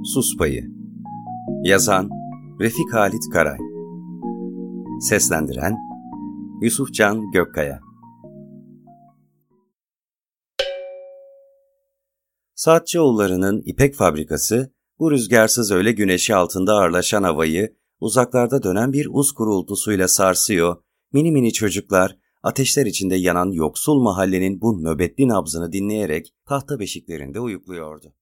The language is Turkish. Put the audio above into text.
Sus Payı. Yazan Refik Halit Karay. Seslendiren Yusufcan Gökkaya. Saatçıoğulları'nın ipek fabrikası, bu rüzgarsız öğle güneşi altında ağırlaşan havayı uzaklarda dönen bir uz gurultusuyla sarsıyor, mini mini çocuklar ateşler içinde yanan yoksul mahallenin bu nöbetli nabzını dinleyerek tahta beşiklerinde uyukluyordu.